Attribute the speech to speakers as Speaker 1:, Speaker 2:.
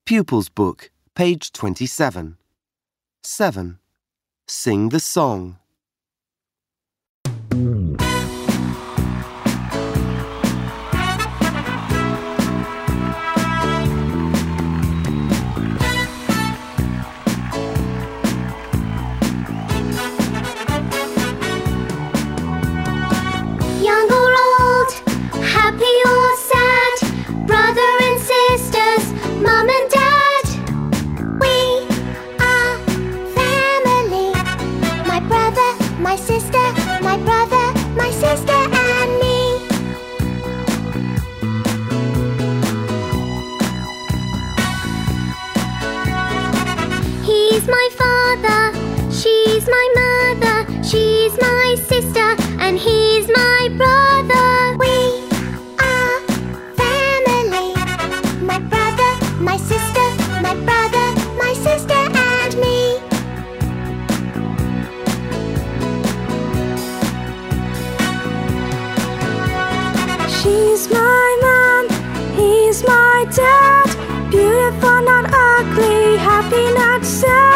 Speaker 1: Pupils Book, page 27. 7. Sing the song.
Speaker 2: Young or old, happy or sad, brother and sisters, mum and dad. We are family. My brother, my sister, my brother, my sister and me. He's my father, she's my mother, she's my sister, and he's my brother. We are family. My brother, my sister, my brother, my sister and me.
Speaker 3: She's my mom, he's my dad. Beautiful, not ugly, happy, not sad.